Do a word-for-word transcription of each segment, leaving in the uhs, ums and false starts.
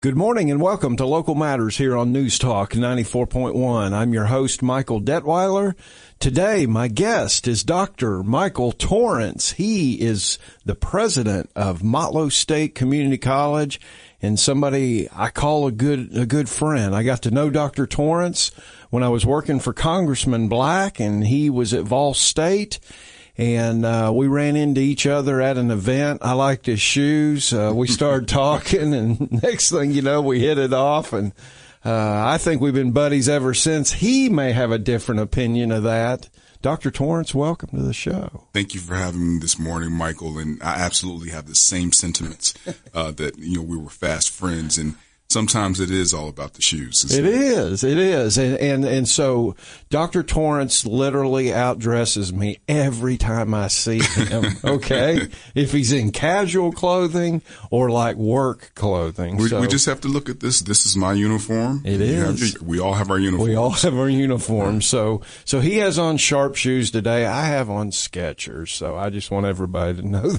Good morning and welcome to Local Matters here on News Talk ninety-four point one. I'm your host, Michael Detweiler. Today, my guest is Doctor Michael Torrance. He is the president of Motlow State Community College and somebody I call a good a good friend. I got to know Doctor Torrance when I was working for Congressman Black, and he was at Vol State. And uh we ran into each other at an event. I liked his shoes. Uh, we started talking, and next thing you know, we hit it off. And uh I think we've been buddies ever since. He may have a different opinion of that. Doctor Torrance, welcome to the show. Thank you for having me this morning, Michael. And I absolutely have the same sentiments uh that, you know, we were fast friends. And sometimes it is all about the shoes. It is. It is. And, and, and so Doctor Torrance literally outdresses me every time I see him. Okay. If he's in casual clothing or like work clothing. We, so, we just have to look at this. This is my uniform. It you is. Have, we all have our uniforms. We all have our uniforms. So, so he has on sharp shoes today. I have on Skechers. So I just want everybody to know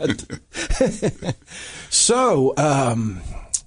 that. so, um,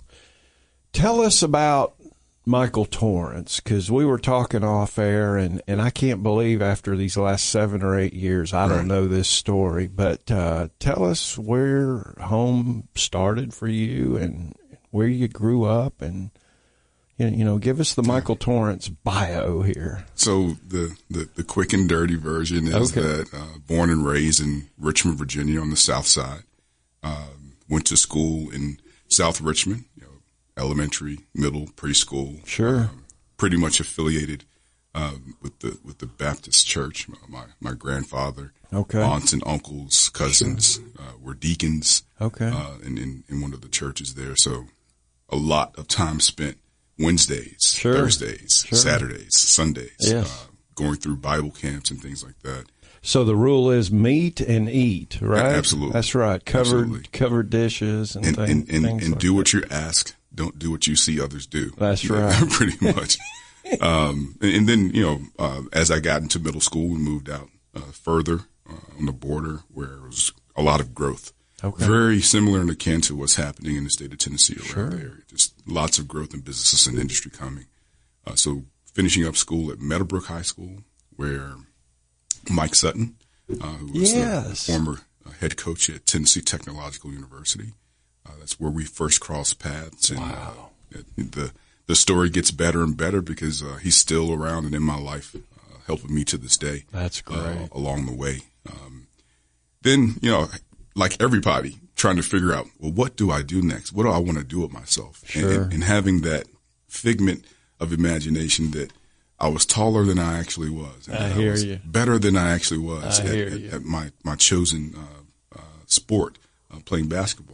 tell us about Michael Torrance, because we were talking off air, and, and I can't believe after these last seven or eight years, I don't know this story. But uh, tell us where home started for you and where you grew up, and you know, give us the Michael Torrance bio here. So the, the, the quick and dirty version is okay. that uh, born and raised in Richmond, Virginia, on the South Side. Uh, went to school in South Richmond. You know, elementary, middle, preschool. Sure. Um, pretty much affiliated uh, with the with the Baptist Church. My my grandfather, okay. aunts and uncles, cousins sure. uh, were deacons. Okay. Uh, in, in in one of the churches there. So a lot of time spent Wednesdays, sure. Thursdays, sure. Saturdays, Sundays, yes. uh, going through Bible camps and things like that. So the rule is meet and eat, right? Absolutely. That's right. Covered Absolutely. covered dishes and and things. and, and, things and like do that. what you're asked. Don't do what you see others do. That's you know, right. Pretty much. um, and, and then, you know, uh, as I got into middle school, we moved out uh, further uh, on the border where it was a lot of growth. Okay. Very similar and akin to what's happening in the state of Tennessee around sure. there. Just lots of growth in businesses and industry coming. Uh, so finishing up school at Meadowbrook High School, where Mike Sutton, uh, who was yes. the former uh, head coach at Tennessee Technological University, Uh, that's where we first crossed paths. And, wow. uh, the the story gets better and better because uh, he's still around and in my life, uh, helping me to this day. That's great. Uh, along the way. Um, then, you know, like everybody, trying to figure out, well, what do I do next? What do I want to do with myself? Sure. And, and, and having that figment of imagination that I was taller than I actually was. And I that hear I was you. better than I actually was I at, hear at, you. at my, my chosen uh, uh, sport, uh, playing basketball.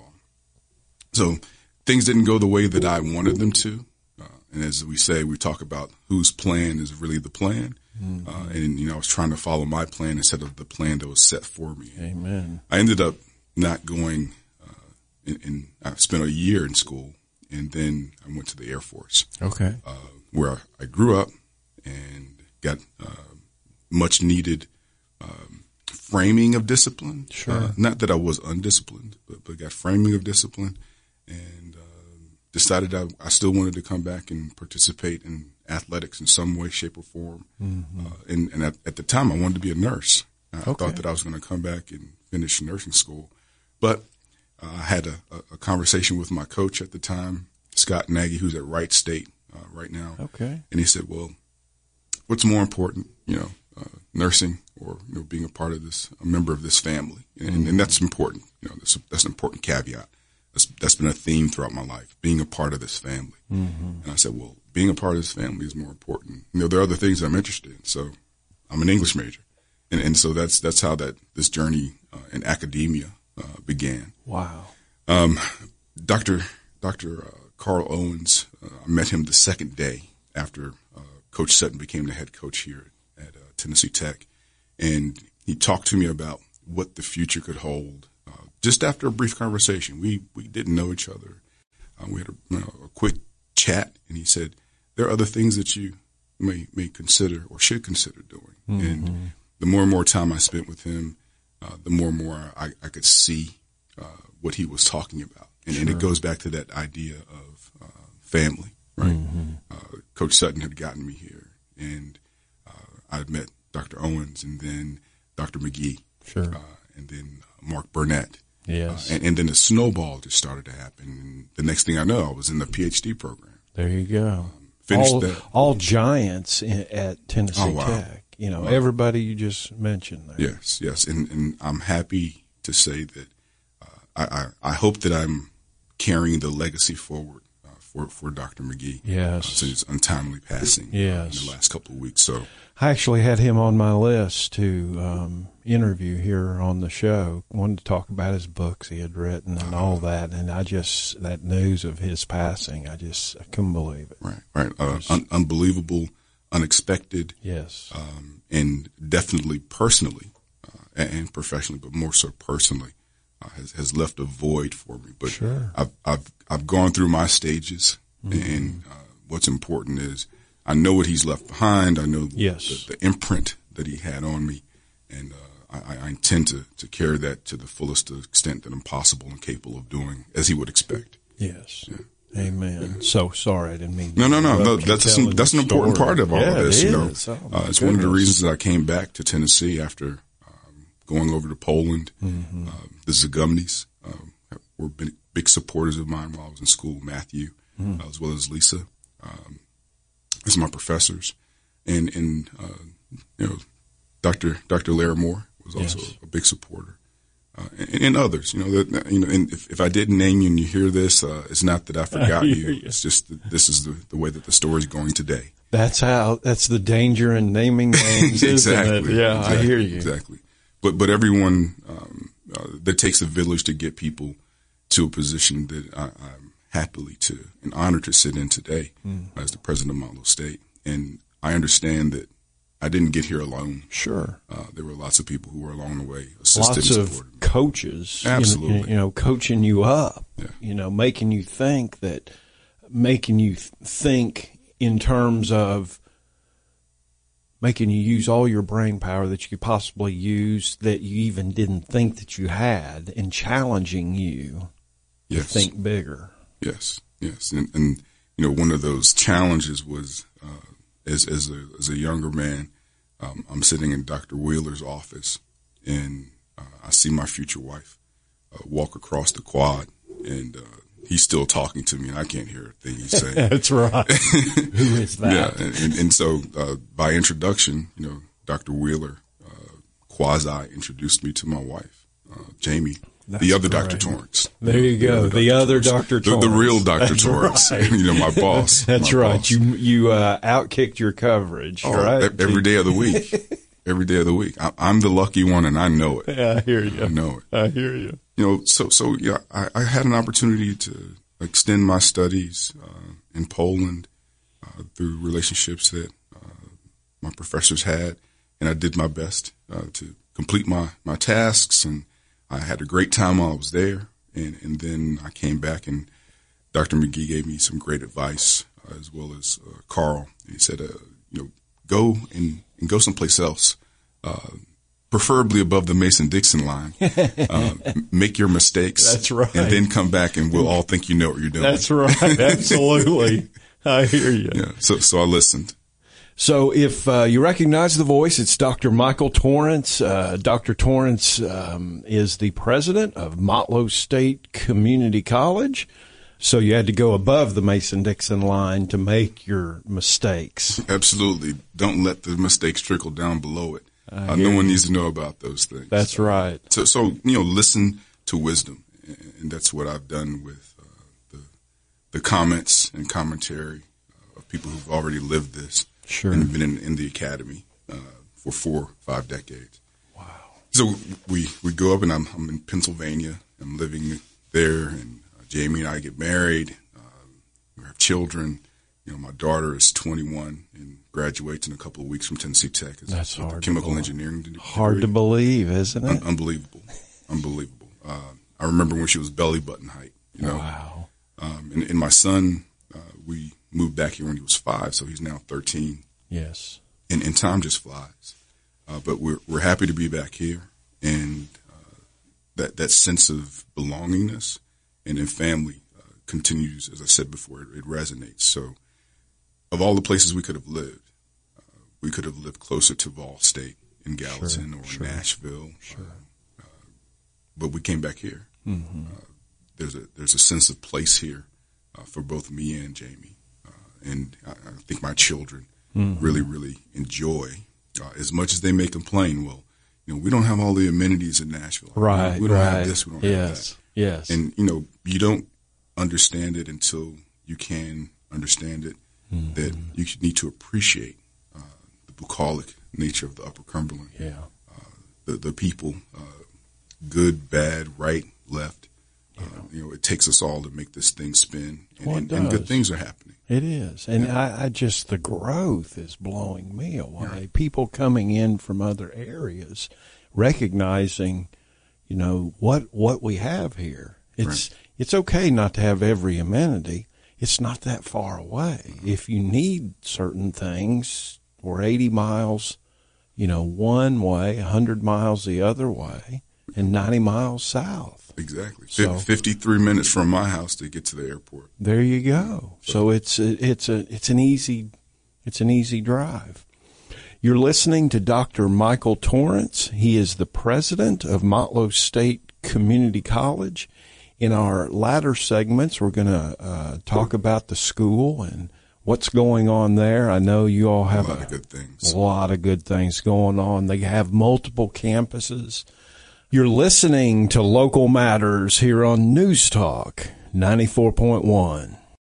So things didn't go the way that I wanted them to. Uh, and as we say, we talk about whose plan is really the plan. Mm-hmm. Uh, and, you know, I was trying to follow my plan instead of the plan that was set for me. Amen. I ended up not going, uh, in, in, I spent a year in school, and then I went to the Air Force. Okay. Uh, where I grew up and got uh, much needed um, framing of discipline. Sure. Uh, not that I was undisciplined, but, but got framing of discipline. And uh, decided I, I still wanted to come back and participate in athletics in some way, shape, or form. Mm-hmm. Uh, and and at, at the time, I wanted to be a nurse. I okay. thought that I was going to come back and finish nursing school. But uh, I had a, a conversation with my coach at the time, Scott Nagy, who's at Wright State uh, right now. Okay. And he said, well, what's more important, you know, uh, nursing or, you know, being a part of this, a member of this family? And, mm-hmm. and that's important. You know, that's, that's an important caveat. That's, that's been a theme throughout my life, being a part of this family. Mm-hmm. And I said, well, being a part of this family is more important. You know, there are other things I'm interested in. So I'm an English major. And, and so that's, that's how that, this journey uh, in academia uh, began. Wow. Um, Doctor Doctor Uh, Carl Owens, uh, I met him the second day after uh, Coach Sutton became the head coach here at uh, Tennessee Tech. And he talked to me about what the future could hold. Uh, just after a brief conversation, we, we didn't know each other. Uh, we had a, you know, a quick chat, and he said, there are other things that you may, may consider or should consider doing. Mm-hmm. And the more and more time I spent with him, uh, the more and more I, I could see uh, what he was talking about. And, sure. and it goes back to that idea of uh, family, right? Mm-hmm. Uh, Coach Sutton had gotten me here, and uh, I had met Doctor Owens, and then Doctor McGee, Sure, uh, and then Mark Burnett. Yes, uh, and, and then the snowball just started to happen. And the next thing I know, I was in the PhD program. There you go. Um, finished all, that. all giants in, at Tennessee Oh, wow. Tech. You know, Wow. everybody you just mentioned there. Yes, yes, and and I'm happy to say that uh, I, I I hope that I'm carrying the legacy forward uh, for for Doctor McGee. Yes, uh, since his untimely passing. Yes, uh, in the last couple of weeks. So I actually had him on my list to um, interview here on the show. Wanted to talk about his books he had written and all that, and I just that news of his passing, I just I couldn't believe it. right, right, uh, un- unbelievable, unexpected. Yes, um, and definitely personally uh, and, and professionally, but more so personally, uh, has has left a void for me. But sure. I've I've I've gone through my stages, mm-hmm. and uh, what's important is I know what he's left behind. I know yes. the, the imprint that he had on me, and uh, I, I intend to, to carry that to the fullest extent that I'm possible and capable of doing, as he would expect. Yes. Yeah. Amen. Yeah. So sorry, I didn't mean. No, no, no, no. That's an, that's an important part of all yeah, of this. It you know, is. Oh, uh, it's goodness. one of the reasons that I came back to Tennessee after um, going over to Poland. Mm-hmm. Uh, the Zagumnis um, were big, big supporters of mine while I was in school. Matthew, mm-hmm. uh, as well as Lisa. Um, as my professors, and and uh, you know, Doctor Doctor Larimore was also yes. a big supporter, uh, and, and others. You know that you know, and if, if I didn't name you and you hear this, uh, it's not that I forgot you. you. It's just that this is the, the way that the story's going today. That's how. That's the danger in naming names. Exactly. Isn't it? Yeah, exactly. I hear you. Exactly. But but everyone um, uh, that takes a village to get people to a position that I, I'm happily to and honored to sit in today mm. as the president of Motlow State. And I understand that I didn't get here alone. Sure. Uh, there were lots of people who were along the way, assisted lots and of supported me. Coaches. Absolutely. You, you know, coaching you up, yeah. you know, making you think that, making you th- think in terms of making you use all your brain power that you could possibly use that you even didn't think that you had, and challenging you yes. to think bigger. Yes, yes, and, and you know, one of those challenges was uh, as as a as a younger man, um, I'm sitting in Doctor Wheeler's office, and uh, I see my future wife uh, walk across the quad, and uh, he's still talking to me, and I can't hear a thing he's saying. That's right. Who is that? Yeah, and, and, and so uh, by introduction, you know, Doctor Wheeler uh, quasi introduced me to my wife, uh, Jamie. That's the other Doctor Torrance. There you the, go. The other Doctor Torrance. The, the real Doctor Torrance. Right. You know, my boss. That's my right. Boss. You you uh, outkicked your coverage, oh, right? Every day of the week. Every day of the week. I, I'm the lucky one, and I know it. Yeah, I hear you. I know it. I hear you. You know, so so yeah, I, I had an opportunity to extend my studies uh, in Poland uh, through relationships that uh, my professors had, and I did my best uh, to complete my my tasks, and I had a great time while I was there, and, and then I came back, and Doctor McGee gave me some great advice, uh, as well as uh, Carl. He said, uh, you know, go and, and go someplace else, uh, preferably above the Mason-Dixon line. Uh, make your mistakes. That's right. And then come back, and we'll all think you know what you're doing. That's right. Absolutely. I hear you. Yeah. So, so I listened. So if uh, you recognize the voice, it's Doctor Michael Torrance. Uh, Doctor Torrance um, is the president of Motlow State Community College. So you had to go above the Mason-Dixon line to make your mistakes. Absolutely. Don't let the mistakes trickle down below it. Uh, uh, no one needs to know about those things. That's right. So, so you know, listen to wisdom, and that's what I've done with uh, the the comments and commentary of people who've already lived this. Sure. And been in, in the academy uh, for four, five decades. Wow. So we, we go up, and I'm, I'm in Pennsylvania. I'm living there, and uh, Jamie and I get married. Uh, we have children. You know, my daughter is twenty-one and graduates in a couple of weeks from Tennessee Tech. As That's a, hard. Chemical to engineering degree. Hard to believe, isn't it? Un- unbelievable, unbelievable. Uh, I remember when she was belly button height. You know. Wow. Um, and, and my son, uh, we moved back here when he was five, so he's now thirteen. Yes. And, and time just flies. Uh, but we're we're happy to be back here, and uh, that that sense of belongingness and in family uh, continues, as I said before, it, it resonates. So of all the places we could have lived, uh, we could have lived closer to Vol State in Gallatin Sure, or sure, Nashville. Sure. Uh, uh, but we came back here. Mm-hmm. Uh, there's a there's a sense of place here uh, for both me and Jamie. Uh, and I, I think my children mm-hmm. really, really enjoy, uh, as much as they may complain, well, you know, we don't have all the amenities in Nashville. Right, We don't right. have this, we don't yes, have that. Yes. And, you know, you don't understand it until you can understand it, mm-hmm. that you need to appreciate uh, the bucolic nature of the Upper Cumberland. Yeah. Uh, the, the people, uh, good, bad, right, left. Yeah. Uh, you know, it takes us all to make this thing spin, and, Well, it and, and good things are happening. It is. And yeah. I, I just, the growth is blowing me away. Right. People coming in from other areas, recognizing, you know, what, what we have here. It's, right. it's okay not to have every amenity. It's not that far away. Mm-hmm. If you need certain things, we're eighty miles, you know, one way, one hundred miles the other way, and ninety miles south. Exactly. So, fifty-three minutes from my house to get to the airport. There you go. So it's a, it's a it's an easy it's an easy drive. You're listening to Doctor Michael Torrance. He is the president of Motlow State Community College. In our latter segments, we're going to uh, talk about the school and what's going on there. I know you all have a lot a, of good things. A lot of good things going on. They have multiple campuses. You're listening to Local Matters here on News Talk ninety-four point one.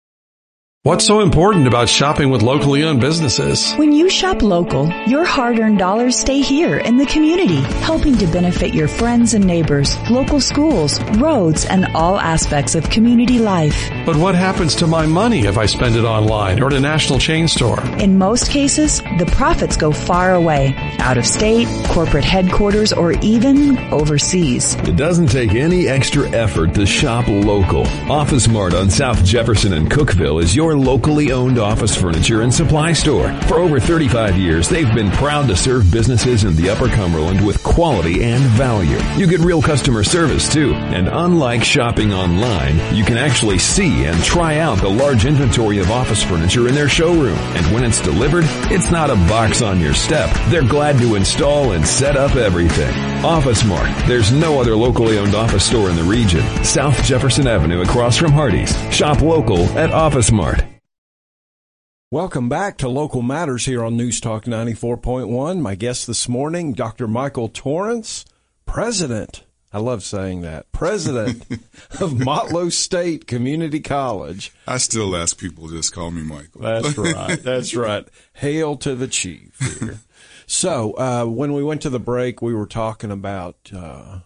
What's so important about shopping with locally owned businesses? When you shop local, your hard-earned dollars stay here in the community, helping to benefit your friends and neighbors, local schools, roads, and all aspects of community life. But what happens to my money if I spend it online or at a national chain store? In most cases, the profits go far away, out of state, corporate headquarters, or even overseas. It doesn't take any extra effort to shop local. Office Mart on South Jefferson and Cookeville is your locally owned office furniture and supply store. For over thirty-five years, they've been proud to serve businesses in the Upper Cumberland with quality and value. You get real customer service too, and unlike shopping online, you can actually see and try out the large inventory of office furniture in their showroom. And when it's delivered, it's not a box on your step. They're glad to install and set up everything. Office Mart. There's no other locally owned office store in the region. South Jefferson Avenue across from Hardee's. Shop local at Office Mart. Welcome back to Local Matters here on News Talk ninety-four point one. My guest this morning, Doctor Michael Torrance, president, I love saying that, president of Motlow State Community College. I still ask people to just call me Michael. That's right. That's right. Hail to the chief here. So uh, when we went to the break, we were talking about uh,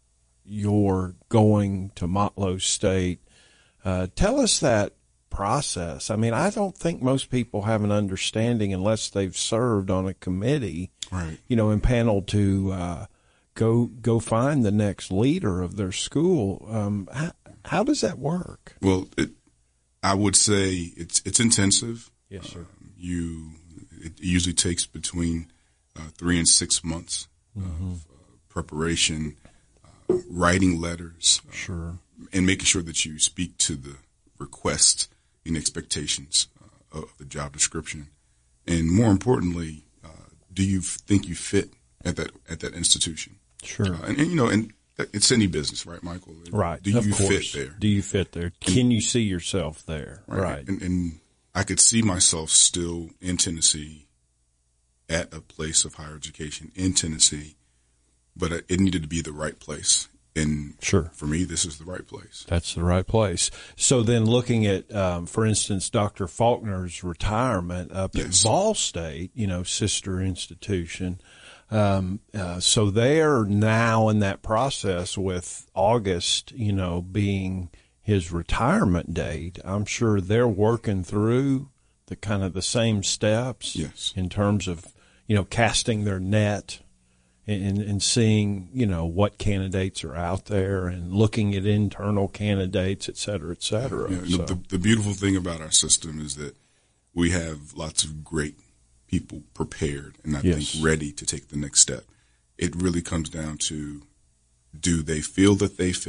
your going to Motlow State. Uh, tell us that process. I mean, I don't think most people have an understanding unless they've served on a committee, right, you know, impaneled to uh, go go find the next leader of their school. Um, how, how does that work? Well, it, I would say it's it's intensive. Yes, sir. Um, you it usually takes between uh, three and six months mm-hmm. of uh, preparation, uh, writing letters, uh, sure, and making sure that you speak to the request and expectations uh, of the job description, and more importantly, uh, do you think you fit at that at that institution? Sure, uh, and, and you know, and it's any business, right, Michael? Right. Do of you course. fit there? Do you fit there? Can and, you see yourself there? Right. right. And, and I could see myself still in Tennessee, at a place of higher education in Tennessee, but it needed to be the right place. And sure, for me, this is the right place. That's the right place. So then looking at, um, for instance, Doctor Faulkner's retirement up yes. at Ball State, you know, sister institution. Um, uh, so they're now in that process with August, you know, being his retirement date. I'm sure they're working through the kind of the same steps yes. in terms of, you know, casting their net. And, and seeing, you know, what candidates are out there and looking at internal candidates, et cetera, et cetera. Yeah, yeah. So. The, the beautiful thing about our system is that we have lots of great people prepared and I yes. think ready to take the next step. It really comes down to, do they feel that they fit?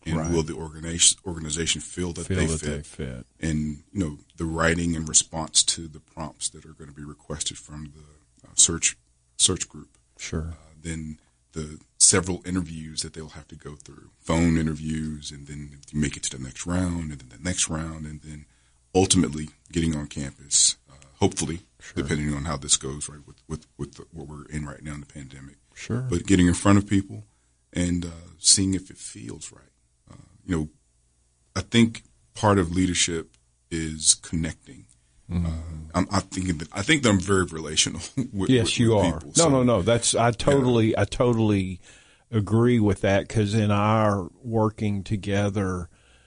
And right. will the organization organization feel that, feel they, that fit? they fit? And, you know, the writing in response to the prompts that are going to be requested from the uh, search search group. Sure. Uh, then the several interviews that they'll have to go through, phone interviews, and then if you make it to the next round, and then the next round, and then ultimately getting on campus, uh, hopefully, sure. depending on how this goes, right, with, with, with the, what we're in right now in the pandemic. Sure. But getting in front of people and uh, seeing if it feels right. Uh, you know, I think part of leadership is connecting. Mm. Uh, I'm, I'm thinking that I think that I'm very relational. With, yes, with, you with are. People. No, so, no, no. That's I totally, yeah. I totally agree with that because in our working together,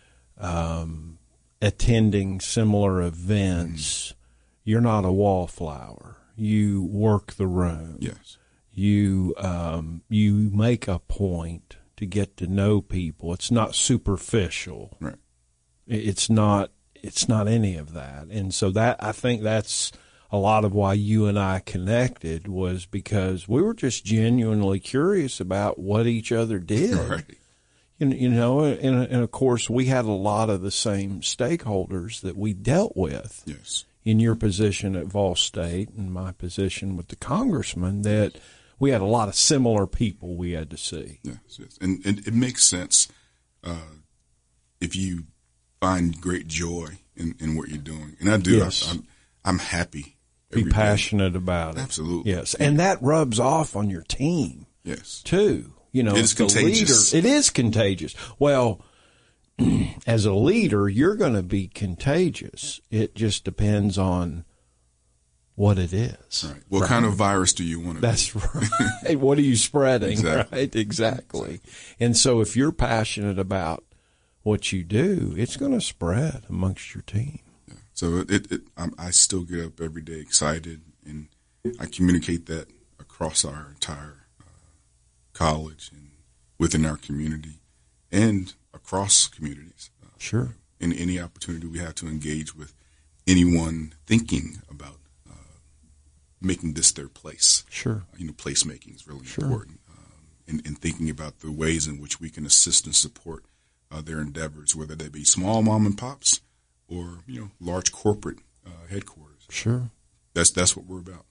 um, attending similar events, mm. you're not a wallflower. You work the room. Yes. You um, you make a point to get to know people. It's not superficial. Right. It's not. It's not any of that. And so that I think that's a lot of why you and I connected was because we were just genuinely curious about what each other did. Right. You, you know, and, and of course we had a lot of the same stakeholders that we dealt with. Yes. In your position at Vol State and my position with the congressman, that we had a lot of similar people we had to see. Yes, yes. And, and it makes sense uh, if you find great joy in, in what you're doing. And I do. Yes. I, I'm, I'm happy. Be passionate day. about it. Absolutely. Yes. And that rubs off on your team. Yes. Too. You know, it is contagious. Leader, it is contagious. Well, as a leader, you're going to be contagious. It just depends on what it is. Right. What right? kind of virus do you want to That's be? right. What are you spreading? Exactly. Right. Exactly. And so if you're passionate about what you do, it's going to spread amongst your team. Yeah. So it, it, it I'm, I still get up every day excited, and I communicate that across our entire uh, college and within our community and across communities. Uh, sure. In any opportunity we have to engage with anyone thinking about uh, making this their place. Sure. Uh, you know, placemaking is really sure. important. Um, and, and thinking about the ways in which we can assist and support uh, their endeavors, whether they be small mom and pops or, you know, large corporate uh, headquarters. Sure. That's that's what we're about.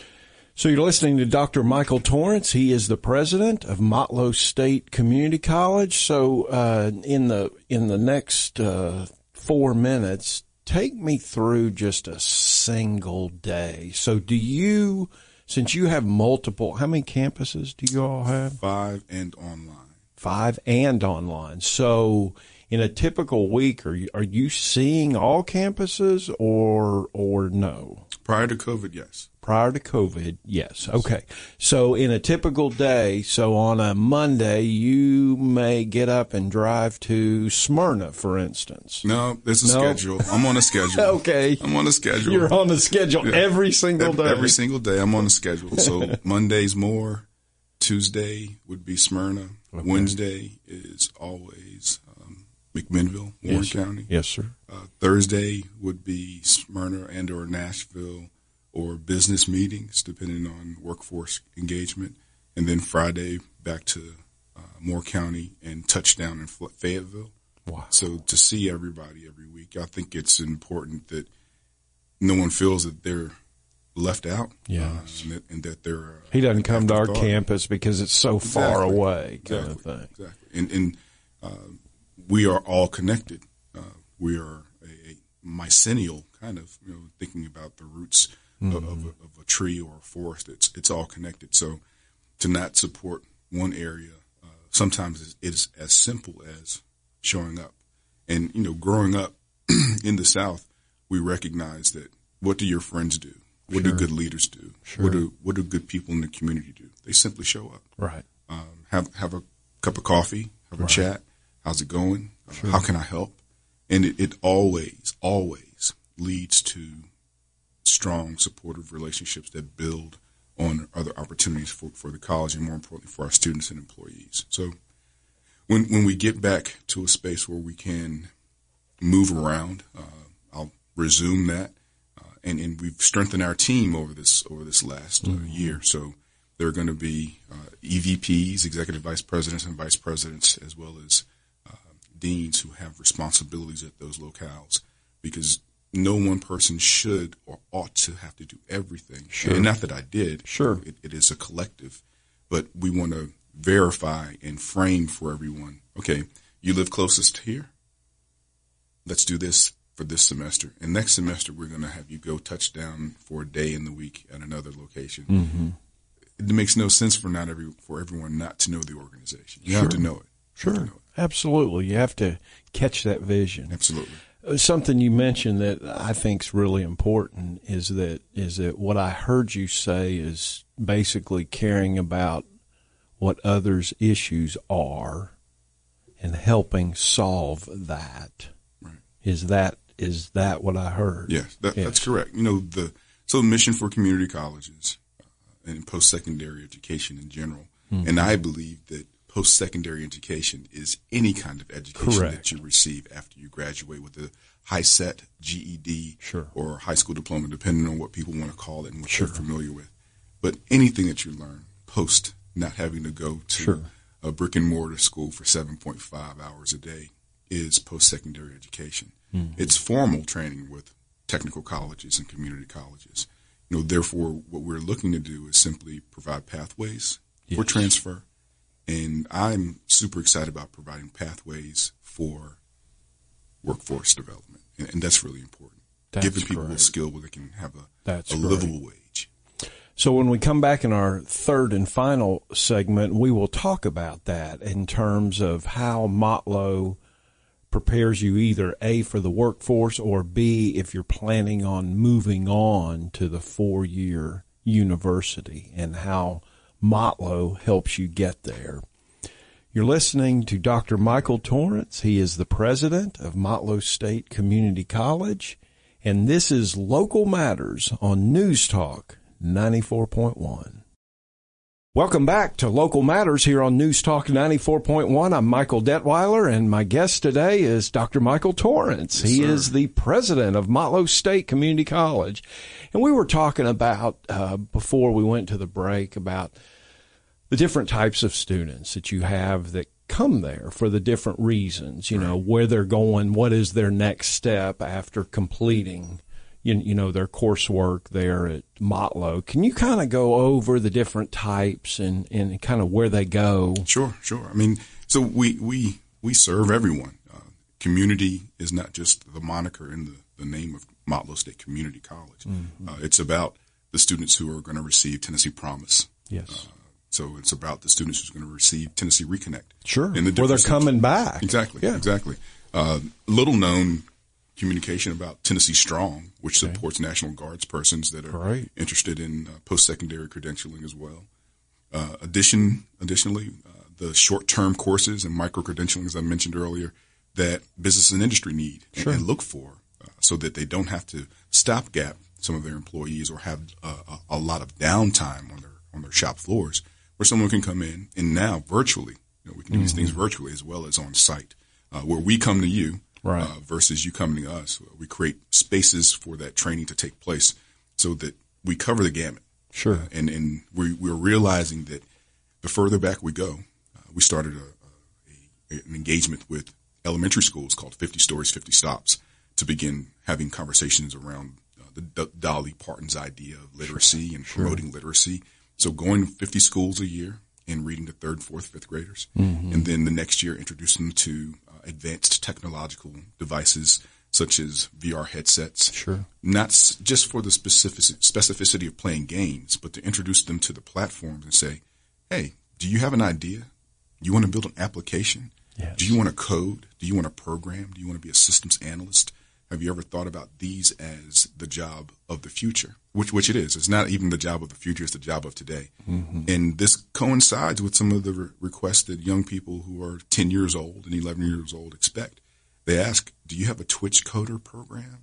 So you're listening to Doctor Michael Torrance. He is the president of Motlow State Community College. So uh, in the in the next uh, four minutes, take me through just a single day. So do you, since you have multiple, how many campuses do you all have? Five and online. Five and online. So in a typical week, are you, are you seeing all campuses or or no? Prior to COVID, yes. Prior to COVID, yes. Okay. So in a typical day, so on a Monday, you may get up and drive to Smyrna, for instance. No, there's a no? schedule. I'm on a schedule. Okay. I'm on a schedule. You're on a schedule yeah. every single every, day. Every single day, I'm on a schedule. So Monday's more. Tuesday would be Smyrna. Okay. Wednesday is always um, McMinnville, Warren yes. County. Yes, sir. Uh, Thursday would be Smyrna and or Nashville or business meetings, depending on workforce engagement. And then Friday back to uh, Moore County and touchdown in Fayetteville. Wow. So to see everybody every week, I think it's important that no one feels that they're left out. Yes. Uh, and, that, and that they're. Uh, he doesn't come to our campus because it's so exactly. far away, kind exactly. of thing. Exactly. And, and uh, we are all connected. Uh, we are a, a mycelial kind of, you know, thinking about the roots mm-hmm. of, of, a, of a tree or a forest. It's it's all connected. So to not support one area, uh, sometimes it's as simple as showing up. And, you know, growing up in the South, we recognize that what do your friends do? What sure. do good leaders do? Sure. What do what do good people in the community do? They simply show up. Right. Um, have have a cup of coffee, have a right. chat. How's it going? Sure. Uh, how can I help? And it, it always, always leads to strong, supportive relationships that build on other opportunities for, for the college and, more importantly, for our students and employees. So when when we get back to a space where we can move around, uh, I'll resume that. And, and we've strengthened our team over this over this last uh, mm-hmm. year. So there are going to be uh, E V Ps, executive vice presidents and vice presidents, as well as uh, deans who have responsibilities at those locales, because no one person should or ought to have to do everything. Sure. And not that I did. Sure. It, it is a collective. But we want to verify and frame for everyone, okay, you live closest here? Let's do this for this semester. And next semester, we're going to have you go touchdown for a day in the week at another location. Mm-hmm. It makes no sense for not every for everyone not to know the organization. You Sure. have to know it. You Sure. have to know it. Absolutely. You have to catch that vision. Absolutely. Something you mentioned that I think is really important is that is that what I heard you say is basically caring about what others' issues are and helping solve that. Right. Is that is that what I heard? Yes, that, Yes. that's correct. You know, the so the mission for community colleges uh, and post-secondary education in general, Mm-hmm. and I believe that post-secondary education is any kind of education Correct. that you receive after you graduate with a high-set G E D Sure. or high school diploma, depending on what people want to call it and what Sure. they're familiar with. But anything that you learn post not having to go to Sure. a brick-and-mortar school for seven point five hours a day is post-secondary education. Mm-hmm. It's formal training with technical colleges and community colleges. You know, therefore, what we're looking to do is simply provide pathways for Yes. transfer. And I'm super excited about providing pathways for workforce development. And, and that's really important. That's Giving people a great. skill where they can have a, That's a great. livable wage. So when we come back in our third and final segment, we will talk about that in terms of how Motlow prepares you either A, for the workforce, or B, if you're planning on moving on to the four-year university, and how Motlow helps you get there. You're listening to Doctor Michael Torrance. He is the president of Motlow State Community College, and this is Local Matters on News Talk ninety-four point one. Welcome back to Local Matters here on News Talk ninety-four point one. I'm Michael Detweiler, and my guest today is Doctor Michael Torrance. Yes, he sir. is the president of Motlow State Community College. And we were talking about, uh, before we went to the break, about the different types of students that you have that come there for the different reasons, you know, where they're going, what is their next step after completing You, you know, their coursework there at Motlow. Can you kind of go over the different types and, and kind of where they go? Sure, sure. I mean, so we we, we serve everyone. Uh, community is not just the moniker in the, the name of Motlow State Community College. Mm-hmm. Uh, it's about the students who are going to receive Tennessee Promise. Yes. Uh, so it's about the students who's going to receive Tennessee Reconnect. Sure. And the Where they're difference- coming back. Exactly. Yeah. Exactly. Uh, little known communication about Tennessee Strong, which Okay. supports National Guards persons that are Great. interested in uh, post-secondary credentialing as well. Uh, addition, additionally, uh, the short-term courses and micro-credentialing, as I mentioned earlier, that business and industry need and, Sure. and look for uh, so that they don't have to stopgap some of their employees or have uh, a, a lot of downtime on their on their shop floors, where someone can come in and now virtually, you know, we can do these things virtually as well as on site, uh, where we come to you. Right. Uh, versus you coming to us. We create spaces for that training to take place so that we cover the gamut. Sure. Uh, and and we, we're realizing that the further back we go, uh, we started a, a, an engagement with elementary schools called fifty Stories, fifty Stops to begin having conversations around uh, the D- Dolly Parton's idea of literacy and promoting literacy. So going to fifty schools a year and reading to third, fourth, fifth graders. Mm-hmm. And then the next year introducing them to advanced technological devices such as V R headsets. Sure. Not s- just for the specific specificity of playing games, but to introduce them to the platforms and say, hey, do you have an idea? You want to build an application? Yes. Do you want to code? Do you want to program? Do you want to be a systems analyst? Have you ever thought about these as the job of the future? Which which it is. It's not even the job of the future. It's the job of today. Mm-hmm. And this coincides with some of the re- requests that young people who are ten years old and eleven years old expect. They ask, do you have a Twitch coder program?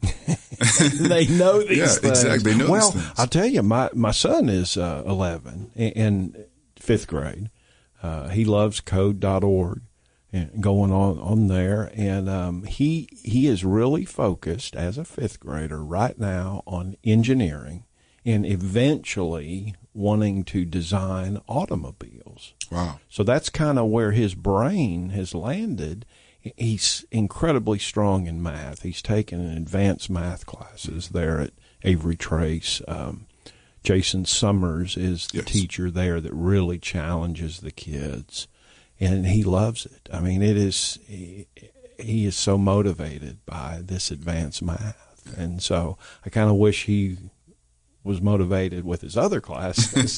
They know these Yeah, things. exactly. They know well, these things. I'll tell you, my, my son is uh, eleven in fifth grade. Uh, he loves code dot org. And going on, on there, and um, he he is really focused as a fifth grader right now on engineering and eventually wanting to design automobiles. Wow. So that's kind of where his brain has landed, he's incredibly strong in math. He's taken advanced math classes there at Avery Trace. Um, Jason Summers is the yes. teacher there that really challenges the kids, and he loves it. I mean, it is he, he is so motivated by this advanced math, and so I kind of wish he was motivated with his other classes.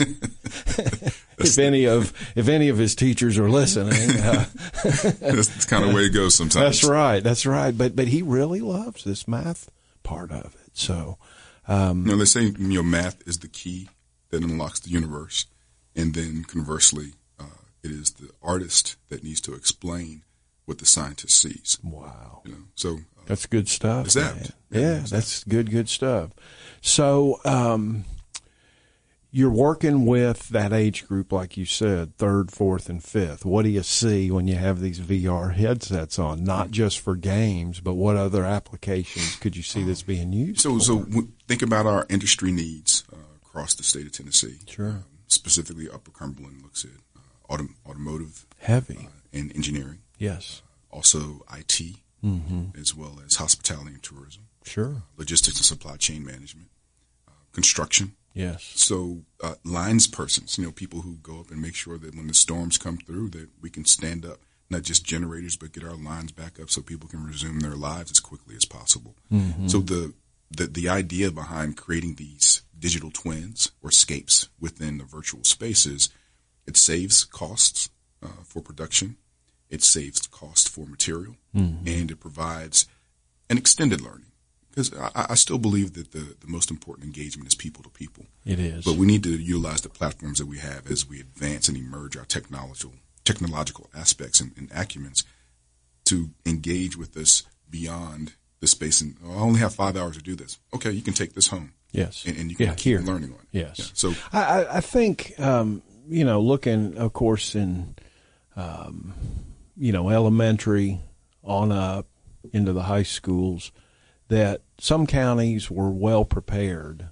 if any of if any of his teachers are listening, uh, that's the kind of way it goes sometimes. That's right. That's right. But but he really loves this math part of it. So, um, you know, they say you know math is the key that unlocks the universe, and then conversely, uh, it is the artist that needs to explain what the scientist sees. Wow. You know, so uh, that's good stuff. It's apt. Yeah, yeah it's that's apt. good good stuff. So, um, you're working with that age group, like you said, third, fourth, and fifth. What do you see when you have these V R headsets on? Not just for games, but what other applications could you see this being used so, for? So, w- think about our industry needs uh, across the state of Tennessee. Sure. Um, specifically, Upper Cumberland looks at uh, autom- automotive, heavy, uh, and engineering. Yes. Uh, also, I T, mm-hmm. as well as hospitality and tourism. Sure. Uh, logistics and supply chain management, uh, construction. Yes. So uh, lines persons, you know, people who go up and make sure that when the storms come through that we can stand up, not just generators, but get our lines back up so people can resume their lives as quickly as possible. Mm-hmm. So the, the the idea behind creating these digital twins or scapes within the virtual spaces, it saves costs uh, for production, it saves cost for material, mm-hmm. and it provides an extended learning. Because I, I still believe that the, the most important engagement is people to people. It is. But we need to utilize the platforms that we have as we advance and emerge our technological technological aspects and, and acumens to engage with this beyond the space. And oh, I only have five hours to do this. Okay, you can take this home. Yes. And, and you can yeah, keep here. learning on it. Yes. Yeah. So I, I think, um, you know, looking, of course, in, um, you know, elementary on up into the high schools, that some counties were well prepared.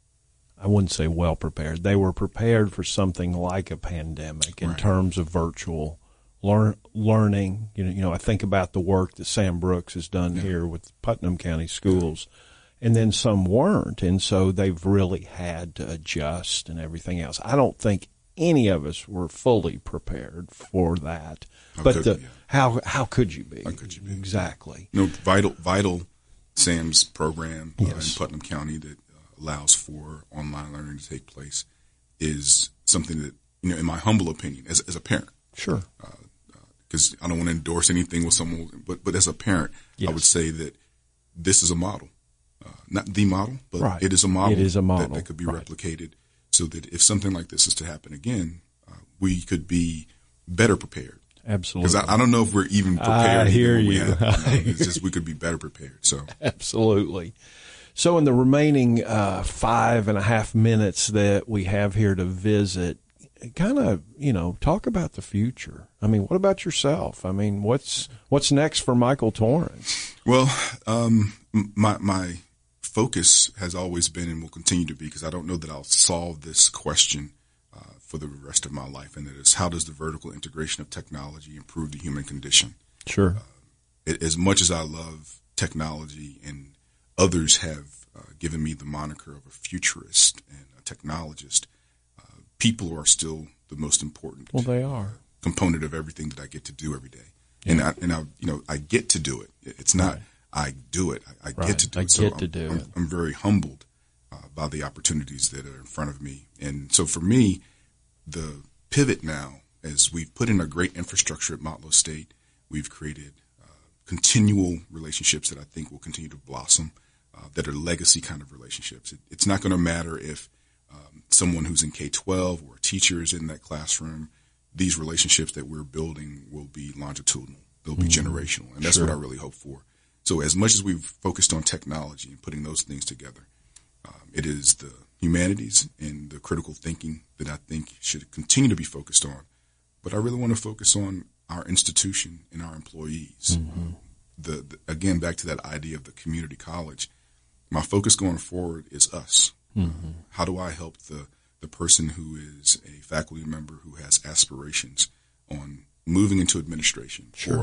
I wouldn't say well prepared. They were prepared for something like a pandemic in right. terms of virtual learn, learning. You know, you know, I think about the work that Sam Brooks has done yeah. here with Putnam County Schools, yeah. and then some weren't, and so they've really had to adjust and everything else. I don't think any of us were fully prepared for that. How but could the, we, yeah. how how could you be? How could you be? Exactly. You know, vital vital. Sam's program uh, yes. in Putnam County that uh, allows for online learning to take place is something that, you know, in my humble opinion, as, as a parent, sure, because uh, uh, I don't want to endorse anything with someone, but but as a parent, yes. I would say that this is a model, uh, not the model, but right. it is a model. It is a model that, that could be right. replicated, so that if something like this is to happen again, uh, we could be better prepared. Absolutely. Because I, I don't know if we're even prepared. I hear you. you. Have, you know, it's just we could be better prepared. So absolutely. So in the remaining uh, five and a half minutes that we have here to visit, kind of, you know, talk about the future. I mean, what about yourself? I mean, what's what's next for Michael Torrance? Well, um, my my focus has always been and will continue to be, because I don't know that I'll solve this question Uh, for the rest of my life, and that is, how does the vertical integration of technology improve the human condition? Sure. Uh, it, as much as I love technology, and others have uh, given me the moniker of a futurist and a technologist, uh, people are still the most important. Well, they are. Uh, component of everything that I get to do every day, yeah. and I, and I, you know, I get to do it. It's not right. I do it. I, I right. get to do I it. So get I'm, to do I'm, it. I'm very humbled Uh, by the opportunities that are in front of me. And so for me, the pivot now, as we've put in a great infrastructure at Motlow State, we've created uh, continual relationships that I think will continue to blossom, uh, that are legacy kind of relationships. It, it's not going to matter if um, someone who's in K twelve or a teacher is in that classroom. These relationships that we're building will be longitudinal. They'll be mm-hmm. generational. And that's sure. what I really hope for. So as much as we've focused on technology and putting those things together, Um, it is the humanities and the critical thinking that I think should continue to be focused on. But I really want to focus on our institution and our employees. Mm-hmm. Um, the, the again, back to that idea of the community college, my focus going forward is us. Mm-hmm. Uh, how do I help the, the person who is a faculty member who has aspirations on moving into administration sure. or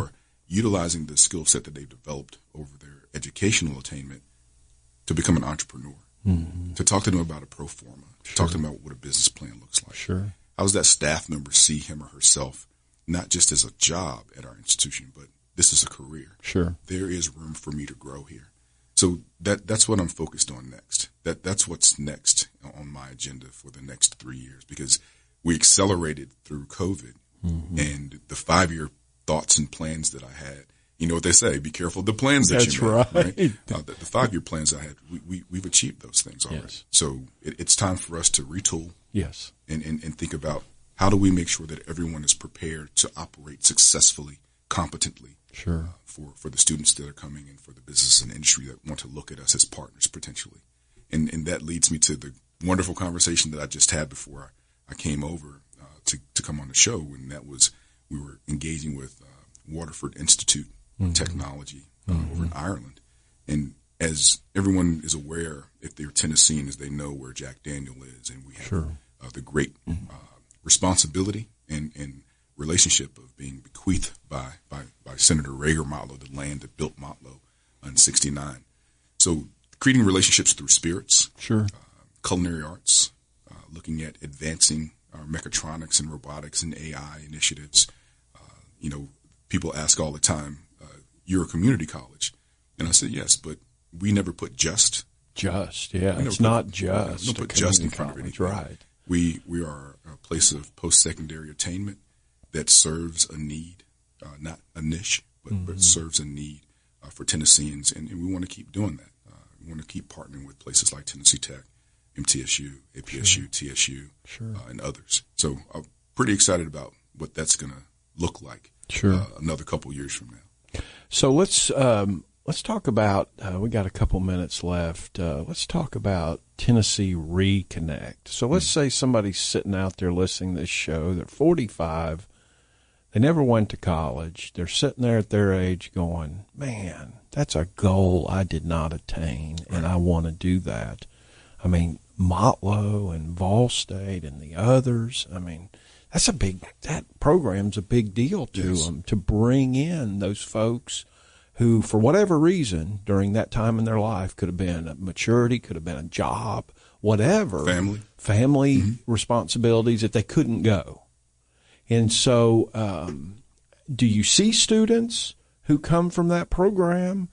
utilizing the skill set that they've developed over their educational attainment to become an entrepreneur, mm-hmm. to talk to them about a pro forma, to sure. talk to them about what a business plan looks like. Sure. How does that staff member see him or herself, not just as a job at our institution, but this is a career. Sure. There is room for me to grow here. So that that's what I'm focused on next. That that's what's next on my agenda for the next three years, because we accelerated through COVID, mm-hmm. and the five-year thoughts and plans that I had. You know what they say: be careful of the plans that that's you make. Right. right? Uh, the, the five-year plans I had, we, we we've achieved those things already. Yes. So it, it's time for us to retool. Yes. And, and and think about how do we make sure that everyone is prepared to operate successfully, competently. Sure. Uh, for, for the students that are coming and for the business and industry that want to look at us as partners potentially. And and that leads me to the wonderful conversation that I just had before I, I came over uh, to, to come on the show. And that was, we were engaging with uh, Waterford Institute mm-hmm. of Technology uh, mm-hmm. over in Ireland. And as everyone is aware, if they're Tennesseans, they know where Jack Daniel is. And we have sure. uh, the great mm-hmm. uh, responsibility and, and relationship of being bequeathed by, by, by Senator Rhaegar Motlow, the land that built Motlow in sixty-nine. So creating relationships through spirits, sure, uh, culinary arts, uh, looking at advancing our mechatronics and robotics and A I initiatives. Uh, you know, people ask all the time, uh, you're a community college. And I said, yes, but we never put just. Just, yeah. It's put, not just. We don't put just in front college, of anything. right. We, we are a place of post-secondary attainment that serves a need, uh, not a niche, but, mm-hmm. but serves a need uh, for Tennesseans, and, and we want to keep doing that. Uh, we want to keep partnering with places like Tennessee Tech, M T S U, A P S U, sure. T S U, sure. uh, and others. So I'm pretty excited about what that's going to look like sure. uh, another couple years from now. So let's um, let's talk about, uh, we got a couple minutes left. Uh, let's talk about Tennessee Reconnect. So let's mm-hmm. say somebody's sitting out there listening to this show, they're forty-five, they never went to college. They're sitting there at their age going, man, that's a goal I did not attain, and I want to do that. I mean, Motlow and Vol State and the others, I mean, that's a big, that program's a big deal to yes. them, to bring in those folks who, for whatever reason, during that time in their life, could have been a maturity, could have been a job, whatever. Family. Family mm-hmm. responsibilities, if they couldn't go. And so, um, do you see students who come from that program?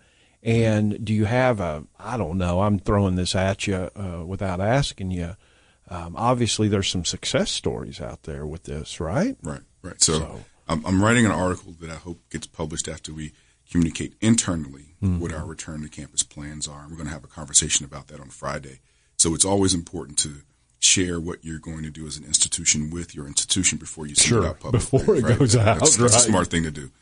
And do you have a, I don't know, I'm throwing this at you uh, without asking you. Um, obviously, there's some success stories out there with this, right? Right, right. So, so I'm, I'm writing an article that I hope gets published after we communicate internally mm-hmm. what our return to campus plans are. And we're going to have a conversation about that on Friday. So it's always important to share what you're going to do as an institution with your institution before you send sure, it out publicly. Before it right? goes out, that's, right. That's a smart thing to do.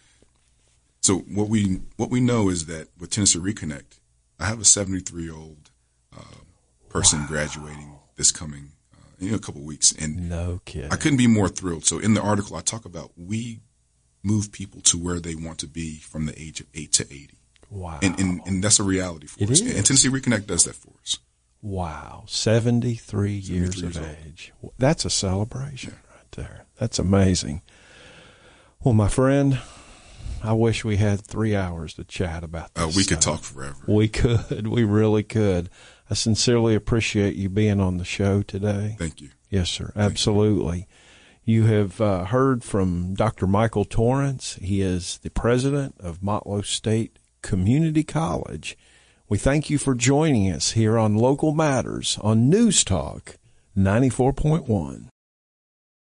So what we what we know is that with Tennessee Reconnect, I have a seventy-three-year-old uh, person wow. graduating this coming uh, in a couple of weeks, and no kidding. I couldn't be more thrilled. So in the article, I talk about we move people to where they want to be from the age of eight to eighty. Wow, and and, and that's a reality for it us. Is. And Tennessee Reconnect does that for us. Wow, seventy-three years of age. That's a celebration yeah. right there. That's amazing. Well, my friend, I wish we had three hours to chat about this. Uh, we could stuff. talk forever. We could. We really could. I sincerely appreciate you being on the show today. Thank you. Yes, sir. Absolutely. You, you have uh, heard from Doctor Michael Torrance. He is the president of Motlow State Community College. We thank you for joining us here on Local Matters on News Talk ninety-four point one.